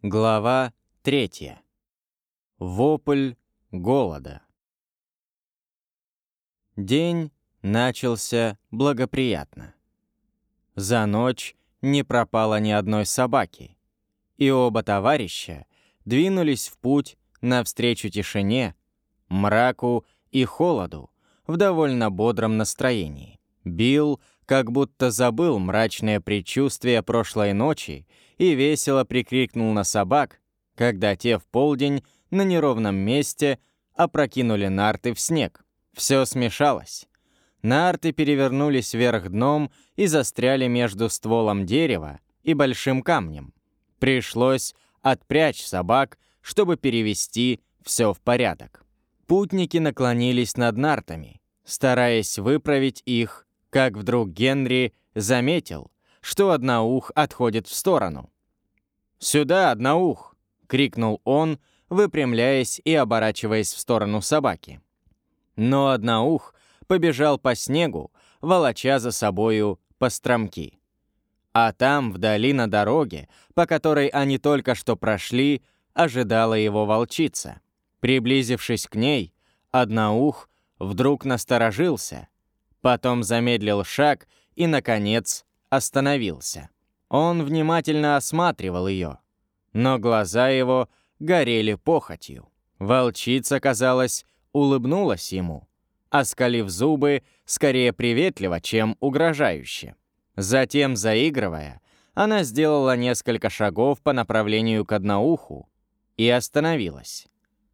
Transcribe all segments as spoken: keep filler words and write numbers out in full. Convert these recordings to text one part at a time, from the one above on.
Глава третья. Вопль голода. День начался благоприятно. За ночь не пропало ни одной собаки, и оба товарища двинулись в путь навстречу тишине, мраку и холоду в довольно бодром настроении. Билл как будто забыл мрачное предчувствие прошлой ночи и весело прикрикнул на собак, когда те в полдень на неровном месте опрокинули нарты в снег. Все смешалось. Нарты перевернулись вверх дном и застряли между стволом дерева и большим камнем. Пришлось отпрячь собак, чтобы перевести все в порядок. Путники наклонились над нартами, стараясь выправить их, как вдруг Генри заметил, что Одноух отходит в сторону. «Сюда, Одноух!» — крикнул он, выпрямляясь и оборачиваясь в сторону собаки. Но Одноух побежал по снегу, волоча за собою постромки. А там, вдали на дороге, по которой они только что прошли, ожидала его волчица. Приблизившись к ней, Одноух вдруг насторожился, потом замедлил шаг и, наконец, остановился. Он внимательно осматривал ее, но глаза его горели похотью. Волчица, казалось, улыбнулась ему, оскалив зубы скорее приветливо, чем угрожающе. Затем, заигрывая, она сделала несколько шагов по направлению к Одноуху и остановилась.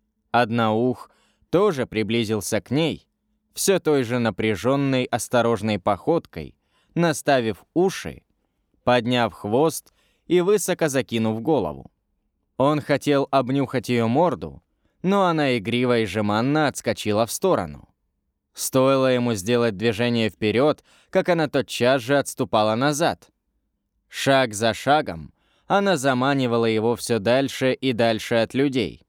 Одноух тоже приблизился к ней, все той же напряженной, осторожной походкой, наставив уши, подняв хвост и высоко закинув голову. Он хотел обнюхать ее морду, но она игриво и жеманно отскочила в сторону. Стоило ему сделать движение вперед, как она тотчас же отступала назад. Шаг за шагом она заманивала его все дальше и дальше от людей.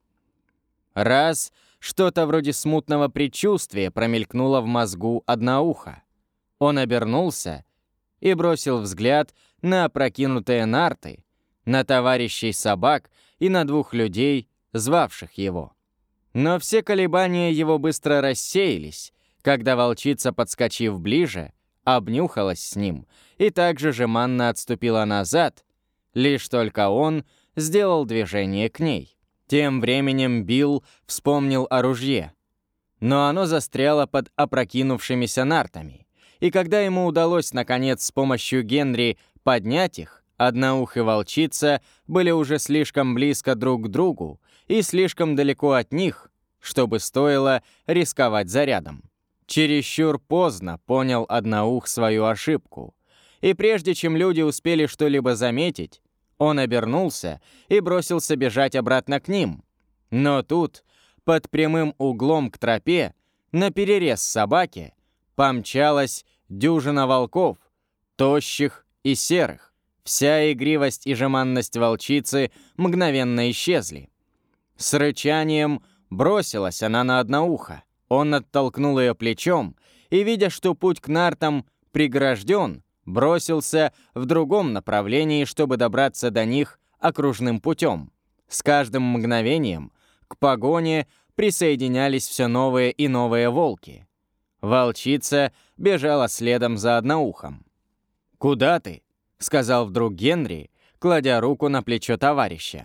Раз что-то вроде смутного предчувствия промелькнуло в мозгу Одноуха. Он обернулся и бросил взгляд на опрокинутые нарты, на товарищей собак и на двух людей, звавших его. Но все колебания его быстро рассеялись, когда волчица, подскочив ближе, обнюхалась с ним и также жеманно отступила назад, лишь только он сделал движение к ней. Тем временем Билл вспомнил о ружье, но оно застряло под опрокинувшимися нартами, и когда ему удалось, наконец, с помощью Генри поднять их, Одноух и волчица были уже слишком близко друг к другу и слишком далеко от них, чтобы стоило рисковать зарядом. Чересчур поздно понял Одноух свою ошибку, и прежде чем люди успели что-либо заметить, он обернулся и бросился бежать обратно к ним. Но тут, под прямым углом к тропе, наперерез собаке, помчалась дюжина волков, тощих и серых. Вся игривость и жеманность волчицы мгновенно исчезли. С рычанием бросилась она на Одноуха. Он оттолкнул ее плечом и, видя, что путь к нартам прегражден, бросился в другом направлении, чтобы добраться до них окружным путем. С каждым мгновением к погоне присоединялись все новые и новые волки. Волчица бежала следом за Одноухом. «Куда ты?» — сказал вдруг Генри, кладя руку на плечо товарища.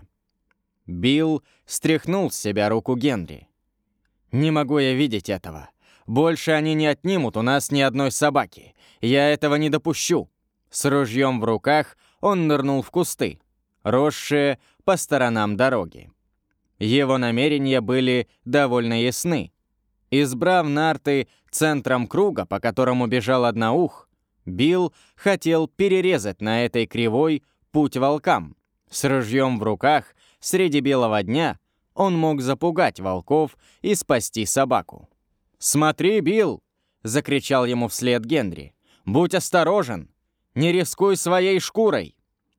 Билл стряхнул с себя руку Генри. «Не могу я видеть этого. Больше они не отнимут у нас ни одной собаки. Я этого не допущу». С ружьем в руках он нырнул в кусты, росшие по сторонам дороги. Его намерения были довольно ясны. Избрав нарты центром круга, по которому бежал Одноух, Билл хотел перерезать на этой кривой путь волкам. С ружьем в руках среди белого дня он мог запугать волков и спасти собаку. «Смотри, Билл!» — закричал ему вслед Генри. «Будь осторожен! Не рискуй своей шкурой!»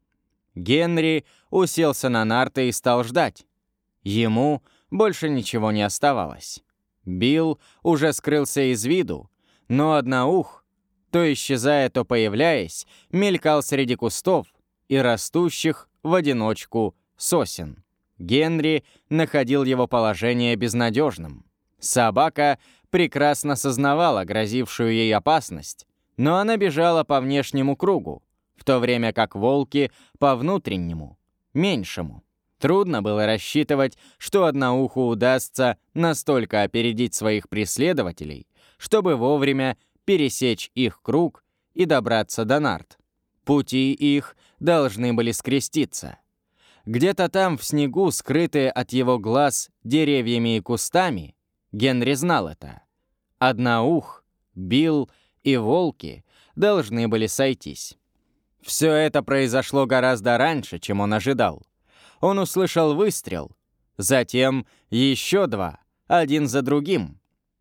Генри уселся на нарты и стал ждать. Ему больше ничего не оставалось. Билл уже скрылся из виду, но Одноух, то исчезая, то появляясь, мелькал среди кустов и растущих в одиночку сосен. Генри находил его положение безнадежным. Собака прекрасно сознавала грозившую ей опасность, но она бежала по внешнему кругу, в то время как волки — по внутреннему, меньшему. Трудно было рассчитывать, что одноуху удастся настолько опередить своих преследователей, чтобы вовремя пересечь их круг и добраться до нарт. Пути их должны были скреститься. Где-то там, в снегу, скрытые от его глаз деревьями и кустами, Генри знал это. Одноух, Билл и волки должны были сойтись. Все это произошло гораздо раньше, чем он ожидал. Он услышал выстрел, затем еще два, один за другим,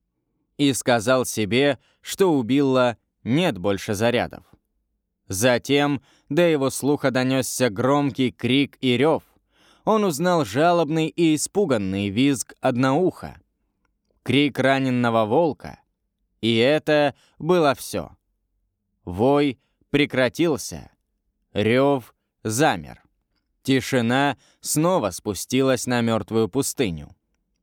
и сказал себе, что у Билла нет больше зарядов. Затем до его слуха донесся громкий крик и рев. Он узнал жалобный и испуганный визг одноуха, крик раненного волка, и это было все. Вой прекратился, рев замер. Тишина снова спустилась на мертвую пустыню.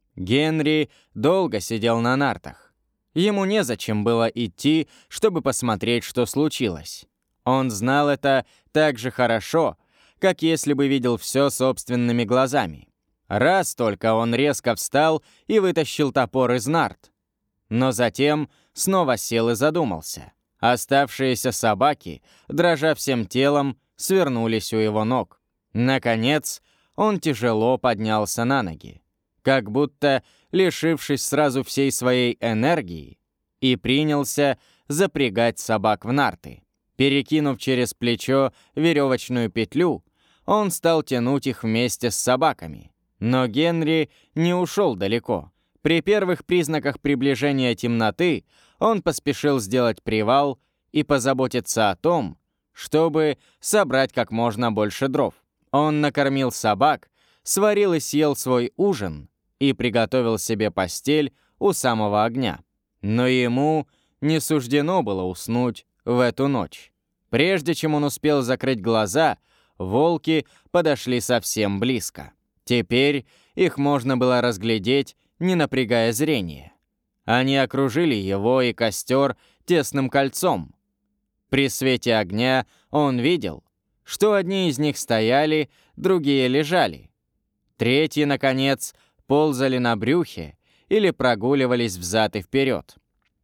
Генри долго сидел на нартах. Ему незачем было идти, чтобы посмотреть, что случилось. Он знал это так же хорошо, как если бы видел все собственными глазами. Раз только он резко встал и вытащил топор из нарт. Но затем снова сел и задумался. Оставшиеся собаки, дрожа всем телом, свернулись у его ног. Наконец, он тяжело поднялся на ноги, как будто лишившись сразу всей своей энергии, и принялся запрягать собак в нарты. Перекинув через плечо веревочную петлю, он стал тянуть их вместе с собаками. Но Генри не ушел далеко. При первых признаках приближения темноты он поспешил сделать привал и позаботиться о том, чтобы собрать как можно больше дров. Он накормил собак, сварил и съел свой ужин и приготовил себе постель у самого огня. Но ему не суждено было уснуть в эту ночь. Прежде чем он успел закрыть глаза, волки подошли совсем близко. Теперь их можно было разглядеть, не напрягая зрение. Они окружили его и костер тесным кольцом. При свете огня он видел, что одни из них стояли, другие лежали. Третьи, наконец, ползали на брюхе или прогуливались взад и вперед.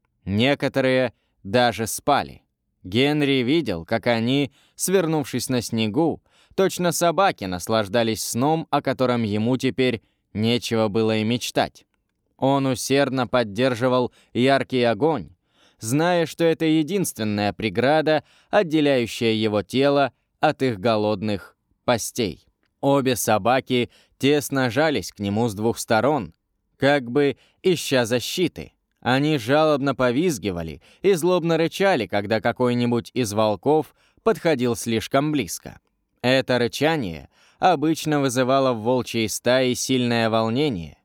Некоторые даже спали. Генри видел, как они, свернувшись на снегу, точно собаки, наслаждались сном, о котором ему теперь нечего было и мечтать. Он усердно поддерживал яркий огонь, зная, что это единственная преграда, отделяющая его тело от их голодных постей. Обе собаки тесно жались к нему с двух сторон, как бы ища защиты. Они жалобно повизгивали и злобно рычали, когда какой-нибудь из волков подходил слишком близко. Это рычание обычно вызывало в волчьей стае сильное волнение.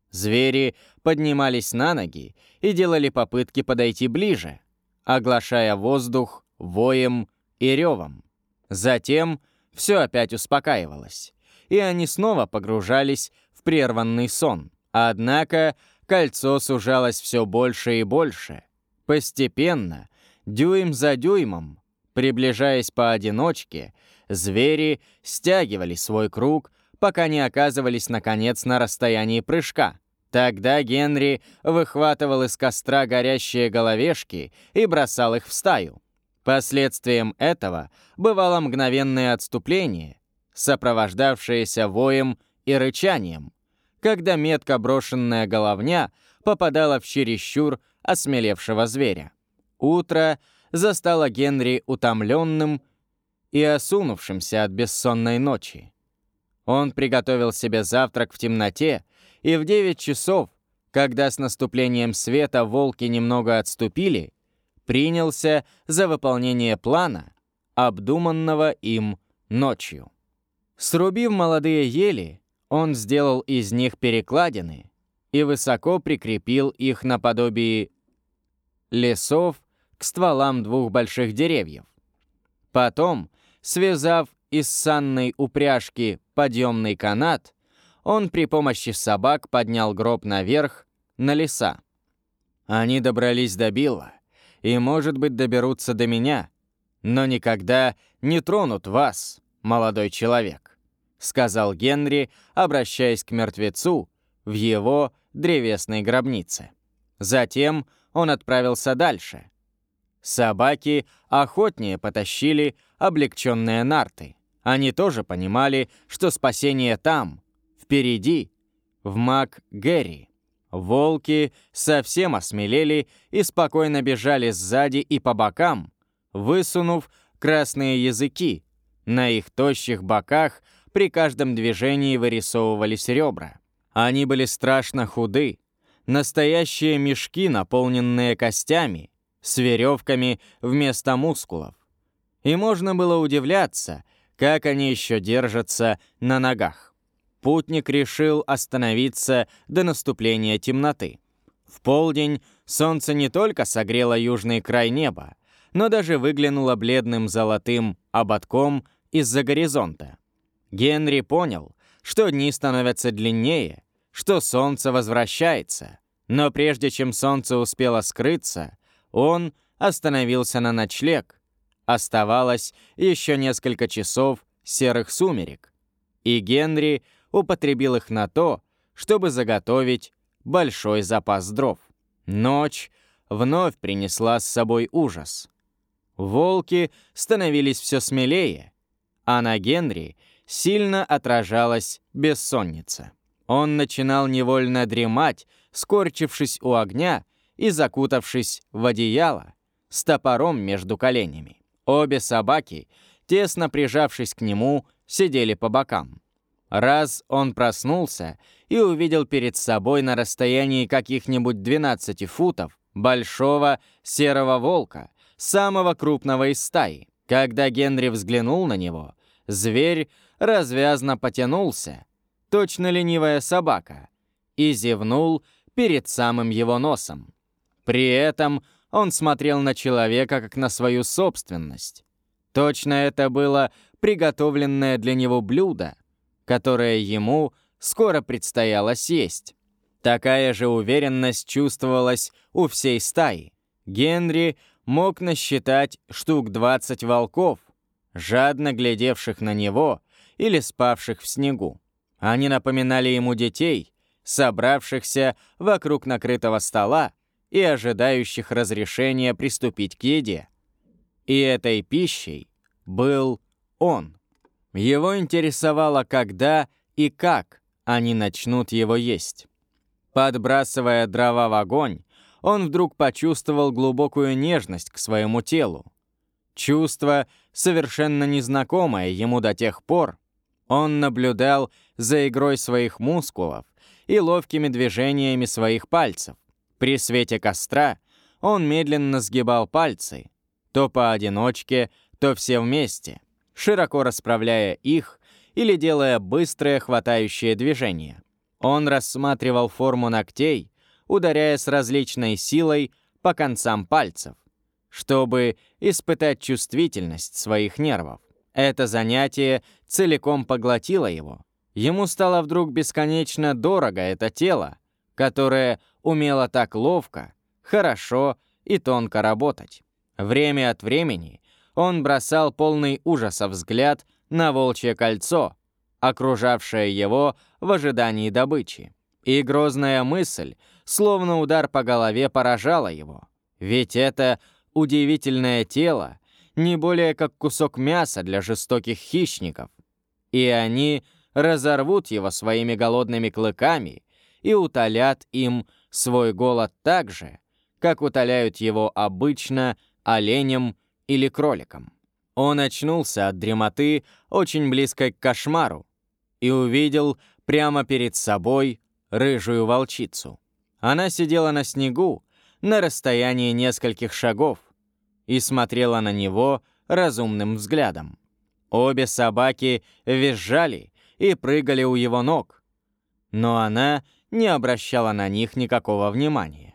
Звери поднимались на ноги и делали попытки подойти ближе, оглашая воздух воем и ревом. Затем все опять успокаивалось, и они снова погружались в прерванный сон. Однако кольцо сужалось все больше и больше. Постепенно, дюйм за дюймом, приближаясь поодиночке, звери стягивали свой круг, пока не оказывались, наконец, на расстоянии прыжка. Тогда Генри выхватывал из костра горящие головешки и бросал их в стаю. Последствием этого бывало мгновенное отступление, сопровождавшееся воем и рычанием, когда метко брошенная головня попадала в чересчур осмелевшего зверя. Утро застало Генри утомленным и осунувшимся от бессонной ночи. Он приготовил себе завтрак в темноте, и в девять часов, когда с наступлением света волки немного отступили, принялся за выполнение плана, обдуманного им ночью. Срубив молодые ели, он сделал из них перекладины и высоко прикрепил их наподобие лесов к стволам двух больших деревьев. Потом, связав из санной упряжки подъемный канат, он при помощи собак поднял гроб наверх, на леса. Они добрались до Билла и, может быть, доберутся до меня, но никогда не тронут вас, молодой человек», — сказал Генри, обращаясь к мертвецу в его древесной гробнице. Затем он отправился дальше. Собаки охотнее потащили облегченные нарты. Они тоже понимали, что спасение там, впереди, в Мак-Гэри. Волки совсем осмелели и спокойно бежали сзади и по бокам, высунув красные языки. На их тощих боках при каждом движении вырисовывались ребра. Они были страшно худы, настоящие мешки, наполненные костями, с веревками вместо мускулов. И можно было удивляться, как они еще держатся на ногах. Путник решил остановиться до наступления темноты. В полдень солнце не только согрело южный край неба, но даже выглянуло бледным золотым ободком из-за горизонта. Генри понял, что дни становятся длиннее, что солнце возвращается, но прежде чем солнце успело скрыться, он остановился на ночлег. Оставалось еще несколько часов серых сумерек, и Генри употребил их на то, чтобы заготовить большой запас дров. Ночь вновь принесла с собой ужас. Волки становились все смелее, а на Генри сильно отражалась бессонница. Он начинал невольно дремать, скорчившись у огня и закутавшись в одеяло с топором между коленями. Обе собаки, тесно прижавшись к нему, сидели по бокам. Раз он проснулся и увидел перед собой на расстоянии каких-нибудь двенадцати футов большого серого волка, самого крупного из стаи. Когда Генри взглянул на него, зверь развязно потянулся, точно ленивая собака, и зевнул перед самым его носом. При этом он смотрел на человека как на свою собственность. Точно это было приготовленное для него блюдо, которое ему скоро предстояло съесть. Такая же уверенность чувствовалась у всей стаи. Генри мог насчитать штук двадцать волков, жадно глядевших на него или спавших в снегу. Они напоминали ему детей, собравшихся вокруг накрытого стола и ожидающих разрешения приступить к еде. И этой пищей был он. Его интересовало, когда и как они начнут его есть. Подбрасывая дрова в огонь, он вдруг почувствовал глубокую нежность к своему телу. Чувство, совершенно незнакомое ему до тех пор. Он наблюдал за игрой своих мускулов и ловкими движениями своих пальцев. При свете костра он медленно сгибал пальцы, то поодиночке, то все вместе, широко расправляя их или делая быстрые хватающие движения. Он рассматривал форму ногтей, ударяя с различной силой по концам пальцев, чтобы испытать чувствительность своих нервов. Это занятие целиком поглотило его. Ему стало вдруг бесконечно дорого это тело, которое умело так ловко, хорошо и тонко работать. Время от времени он бросал полный ужаса взгляд на волчье кольцо, окружавшее его в ожидании добычи. И грозная мысль, словно удар по голове, поражала его. Ведь это удивительное тело не более как кусок мяса для жестоких хищников, и они разорвут его своими голодными клыками и утолят им свой голод так же, как утоляют его обычно оленем или кроликом. Он очнулся от дремоты очень близко к кошмару и увидел прямо перед собой рыжую волчицу. Она сидела на снегу на расстоянии нескольких шагов и смотрела на него разумным взглядом. Обе собаки визжали и прыгали у его ног, но она не обращала на них никакого внимания.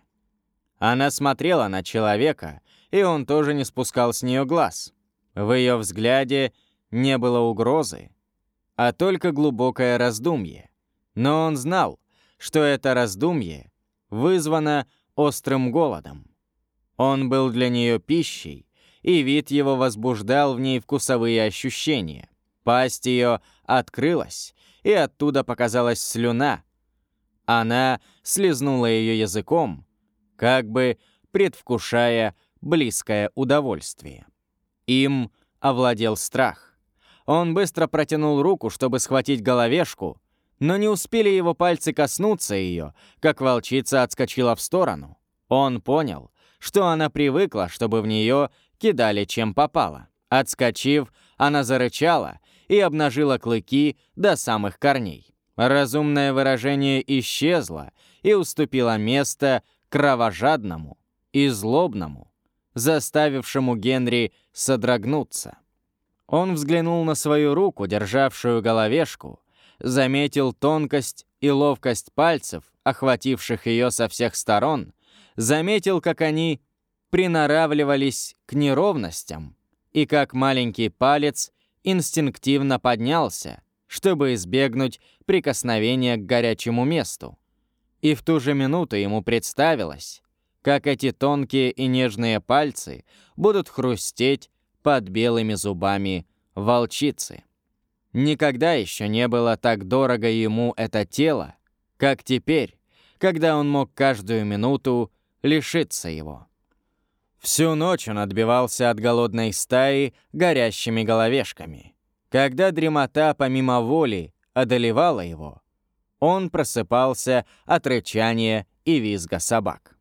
Она смотрела на человека, и он тоже не спускал с нее глаз. В ее взгляде не было угрозы, а только глубокое раздумье. Но он знал, что это раздумье вызвано острым голодом. Он был для нее пищей, и вид его возбуждал в ней вкусовые ощущения. Пасть ее открылась, и оттуда показалась слюна. Она слизнула ее языком, как бы предвкушая близкое удовольствие. Им овладел страх. Он быстро протянул руку, чтобы схватить головешку, но не успели его пальцы коснуться ее, как волчица отскочила в сторону. Он понял, что она привыкла, чтобы в нее кидали чем попало. Отскочив, она зарычала и обнажила клыки до самых корней. Разумное выражение исчезло и уступило место кровожадному и злобному, заставившему Генри содрогнуться. Он взглянул на свою руку, державшую головешку, заметил тонкость и ловкость пальцев, охвативших ее со всех сторон, заметил, как они приноравливались к неровностям и как маленький палец инстинктивно поднялся, чтобы избегнуть прикосновения к горячему месту. И в ту же минуту ему представилось, как эти тонкие и нежные пальцы будут хрустеть под белыми зубами волчицы. Никогда еще не было так дорого ему это тело, как теперь, когда он мог каждую минуту лишиться его. Всю ночь он отбивался от голодной стаи горящими головешками. Когда дремота помимо воли одолевала его, он просыпался от рычания и визга собак.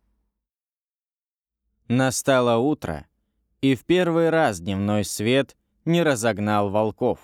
Настало утро, и в первый раз дневной свет не разогнал волков.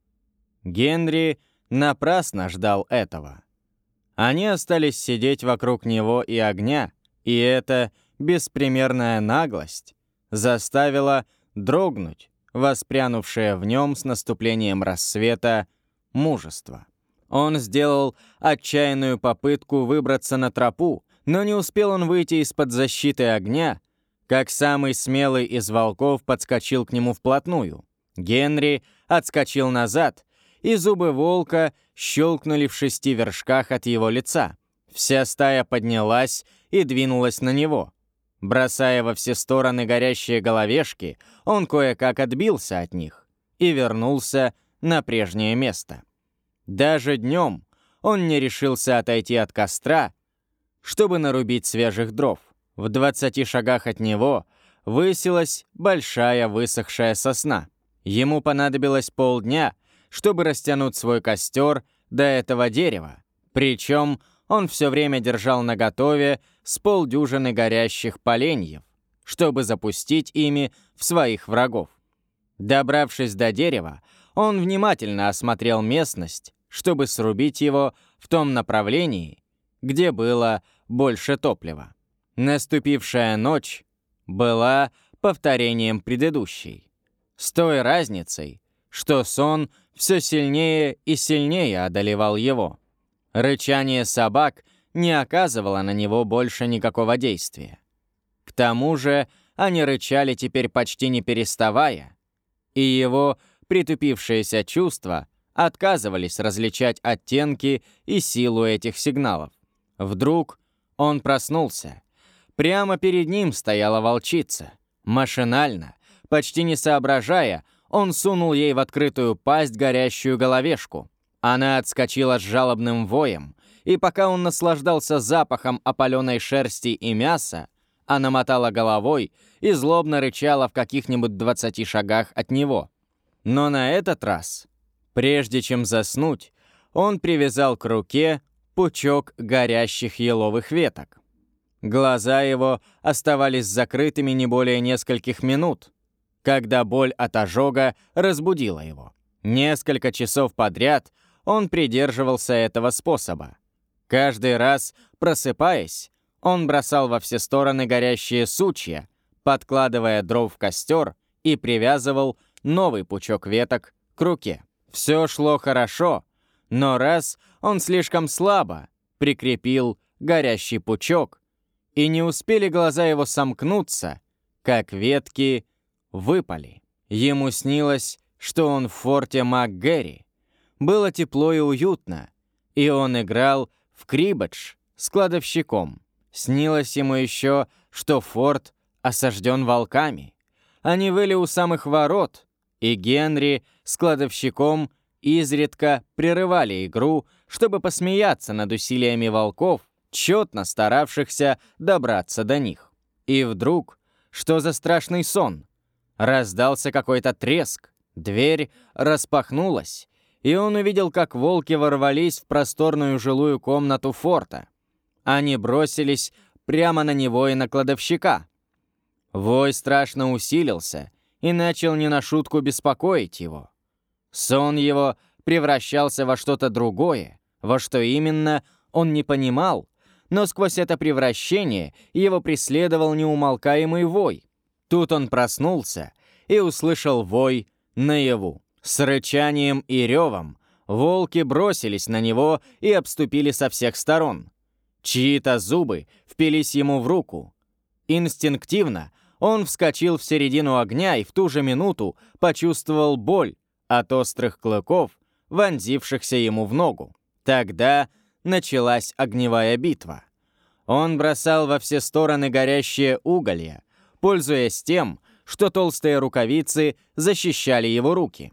Генри напрасно ждал этого. Они остались сидеть вокруг него и огня, и эта беспримерная наглость заставила дрогнуть воспрянувшее в нем с наступлением рассвета мужество. Он сделал отчаянную попытку выбраться на тропу, но не успел он выйти из-под защиты огня, как самый смелый из волков подскочил к нему вплотную. Генри отскочил назад, и зубы волка щелкнули в шести вершках от его лица. Вся стая поднялась и двинулась на него. Бросая во все стороны горящие головешки, он кое-как отбился от них и вернулся на прежнее место. Даже днем он не решился отойти от костра, чтобы нарубить свежих дров. В двадцати шагах от него высилась большая высохшая сосна. Ему понадобилось полдня, чтобы растянуть свой костер до этого дерева. Причем он все время держал наготове с полдюжины горящих поленьев, чтобы запустить ими в своих врагов. Добравшись до дерева, он внимательно осмотрел местность, чтобы срубить его в том направлении, где было больше топлива. Наступившая ночь была повторением предыдущей, с той разницей, что сон все сильнее и сильнее одолевал его. Рычание собак не оказывало на него больше никакого действия. К тому же они рычали теперь почти не переставая, и его притупившиеся чувства отказывались различать оттенки и силу этих сигналов. Вдруг он проснулся. Прямо перед ним стояла волчица. Машинально, почти не соображая, он сунул ей в открытую пасть горящую головешку. Она отскочила с жалобным воем, и пока он наслаждался запахом опаленной шерсти и мяса, она мотала головой и злобно рычала в каких-нибудь двадцати шагах от него. Но на этот раз, прежде чем заснуть, он привязал к руке пучок горящих еловых веток. Глаза его оставались закрытыми не более нескольких минут, когда боль от ожога разбудила его. Несколько часов подряд он придерживался этого способа. Каждый раз, просыпаясь, он бросал во все стороны горящие сучья, подкладывая дров в костер и привязывал новый пучок веток к руке. Все шло хорошо, но раз он слишком слабо прикрепил горящий пучок, и не успели глаза его сомкнуться, как ветки выпали. Ему снилось, что он в форте МакГэри. было тепло и уютно, и он играл в крибедж с кладовщиком. Снилось ему еще, что форт осажден волками. Они выли у самых ворот, и Генри с кладовщиком изредка прерывали игру, чтобы посмеяться над усилиями волков, тщетно старавшихся добраться до них. И вдруг, что за страшный сон? Раздался какой-то треск, дверь распахнулась, и он увидел, как волки ворвались в просторную жилую комнату форта. Они бросились прямо на него и на кладовщика. Вой страшно усилился и начал не на шутку беспокоить его. Сон его превращался во что-то другое, во что именно он не понимал, но сквозь это превращение его преследовал неумолкаемый вой. Тут он проснулся и услышал вой наяву. С рычанием и ревом волки бросились на него и обступили со всех сторон. Чьи-то зубы впились ему в руку. Инстинктивно он вскочил в середину огня и в ту же минуту почувствовал боль от острых клыков, вонзившихся ему в ногу. Тогда началась огневая битва. Он бросал во все стороны горящие уголья, пользуясь тем, что толстые рукавицы защищали его руки.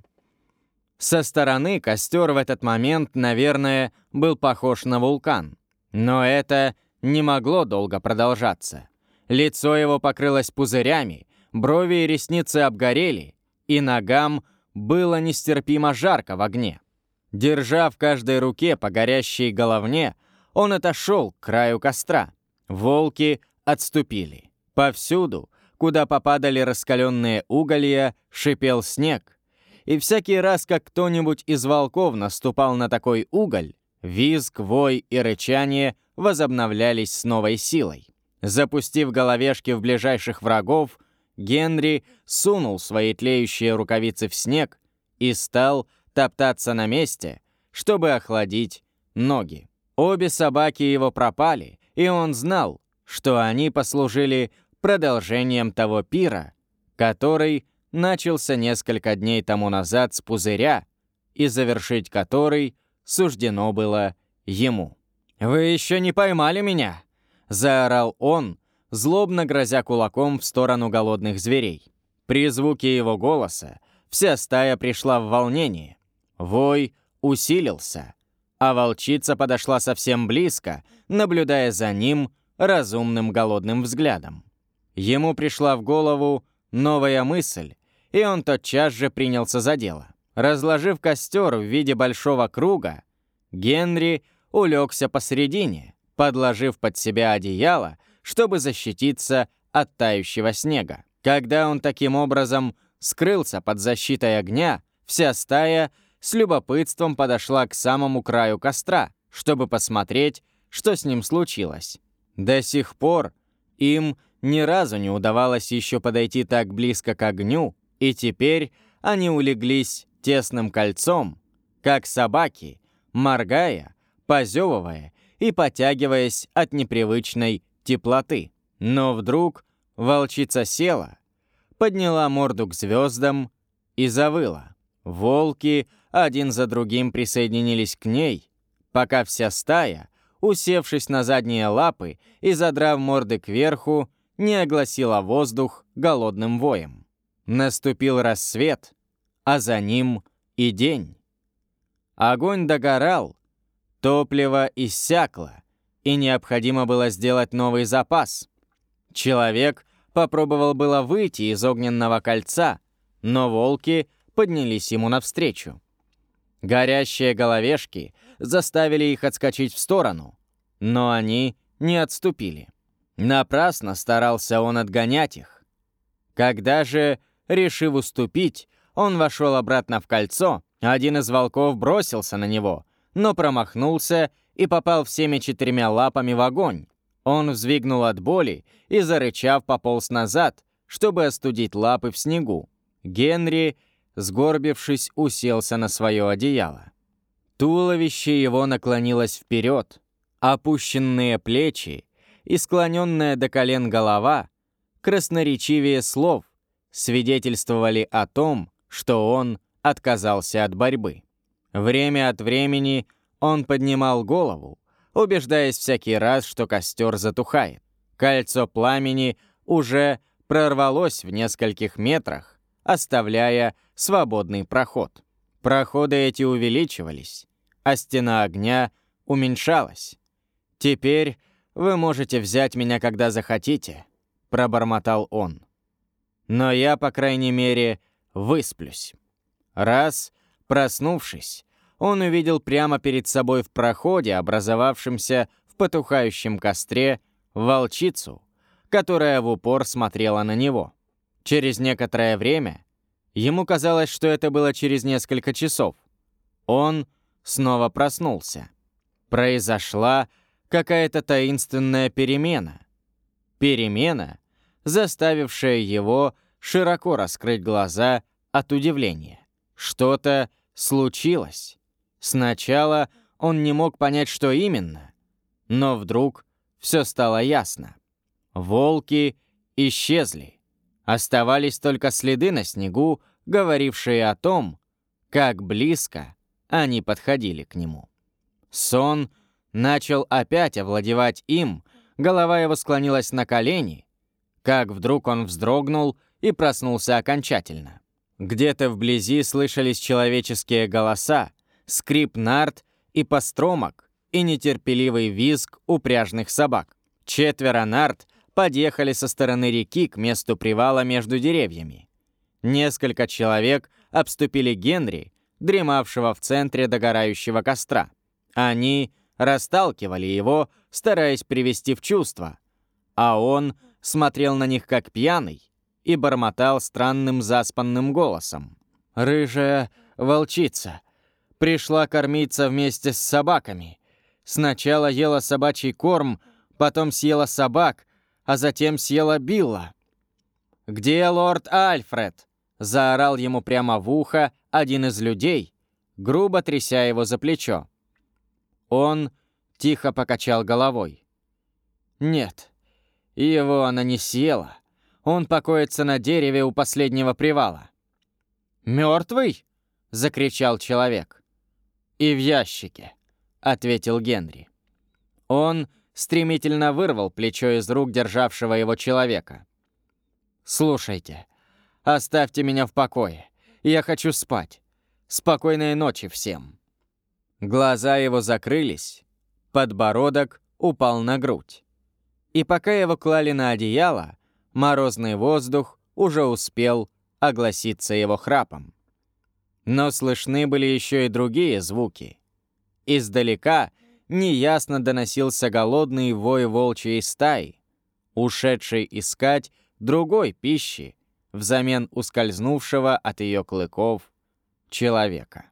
Со стороны костер в этот момент, наверное, был похож на вулкан. Но это не могло долго продолжаться. Лицо его покрылось пузырями, брови и ресницы обгорели, и ногам было нестерпимо жарко в огне. Держа в каждой руке по горящей головне, он отошел к краю костра. Волки отступили. Повсюду, куда попадали раскаленные уголья, шипел снег. И всякий раз, как кто-нибудь из волков наступал на такой уголь, визг, вой и рычание возобновлялись с новой силой. Запустив головешки в ближайших врагов, Генри сунул свои тлеющие рукавицы в снег и стал топтаться на месте, чтобы охладить ноги. Обе собаки его пропали, и он знал, что они послужили продолжением того пира, который начался несколько дней тому назад с пузыря, и завершить который суждено было ему. «Вы еще не поймали меня!» — заорал он, злобно грозя кулаком в сторону голодных зверей. При звуке его голоса вся стая пришла в волнение. Вой усилился, а волчица подошла совсем близко, наблюдая за ним разумным голодным взглядом. Ему пришла в голову новая мысль, и он тотчас же принялся за дело. Разложив костер в виде большого круга, Генри улегся посередине, подложив под себя одеяло, чтобы защититься от тающего снега. Когда он таким образом скрылся под защитой огня, вся стая с любопытством подошла к самому краю костра, чтобы посмотреть, что с ним случилось. До сих пор им ни разу не удавалось еще подойти так близко к огню, и теперь они улеглись тесным кольцом, как собаки, моргая, позевывая и потягиваясь от непривычной теплоты. Но вдруг волчица села, подняла морду к звездам и завыла. Волки один за другим присоединились к ней, пока вся стая, усевшись на задние лапы и задрав морды кверху, не огласила воздух голодным воем. Наступил рассвет, а за ним и день. Огонь догорал, топливо иссякло, и необходимо было сделать новый запас. Человек попробовал было выйти из огненного кольца, но волки поднялись ему навстречу. Горящие головешки заставили их отскочить в сторону, но они не отступили. Напрасно старался он отгонять их. Когда же, решив уступить, он вошел обратно в кольцо, один из волков бросился на него, но промахнулся и попал всеми четырьмя лапами в огонь. Он взвизгнул от боли и, зарычав, пополз назад, чтобы остудить лапы в снегу. Генри, сгорбившись, уселся на свое одеяло. Туловище его наклонилось вперед, опущенные плечи и склоненная до колен голова, красноречивее слов, свидетельствовали о том, что он отказался от борьбы. Время от времени он поднимал голову, убеждаясь всякий раз, что костер затухает. Кольцо пламени уже прорвалось в нескольких метрах, оставляя свободный проход. Проходы эти увеличивались, а стена огня уменьшалась. «Теперь вы можете взять меня, когда захотите», — пробормотал он. «Но я, по крайней мере, высплюсь». Раз, проснувшись, он увидел прямо перед собой в проходе, образовавшемся в потухающем костре, волчицу, которая в упор смотрела на него. Через некоторое время, ему казалось, что это было через несколько часов, он снова проснулся. Произошла какая-то таинственная перемена. Перемена, заставившая его широко раскрыть глаза от удивления. Что-то случилось. Сначала он не мог понять, что именно, но вдруг все стало ясно. Волки исчезли. Оставались только следы на снегу, говорившие о том, как близко они подходили к нему. Сон начал опять овладевать им, голова его склонилась на колени, как вдруг он вздрогнул и проснулся окончательно. Где-то вблизи слышались человеческие голоса, скрип нарт и постромок и нетерпеливый визг упряжных собак. Четверо нарт подъехали со стороны реки к месту привала между деревьями. Несколько человек обступили Генри, дремавшего в центре догорающего костра. Они расталкивали его, стараясь привести в чувство, а он смотрел на них как пьяный и бормотал странным заспанным голосом. «Рыжая волчица пришла кормиться вместе с собаками. Сначала ела собачий корм, потом съела собак, а затем съела Билла». «Где лорд Альфред?» — заорал ему прямо в ухо один из людей, грубо тряся его за плечо. Он тихо покачал головой. «Нет, его она не съела. Он покоится на дереве у последнего привала». «Мертвый?» — закричал человек. «И в ящике», — ответил Генри. Он стремительно вырвал плечо из рук державшего его человека. «Слушайте, оставьте меня в покое. Я хочу спать. Спокойной ночи всем». Глаза его закрылись, подбородок упал на грудь. И пока его клали на одеяло, морозный воздух уже успел огласиться его храпом. Но слышны были еще и другие звуки. Издалека неясно доносился голодный вой волчьей стаи, ушедшей искать другой пищи взамен ускользнувшего от ее клыков человека.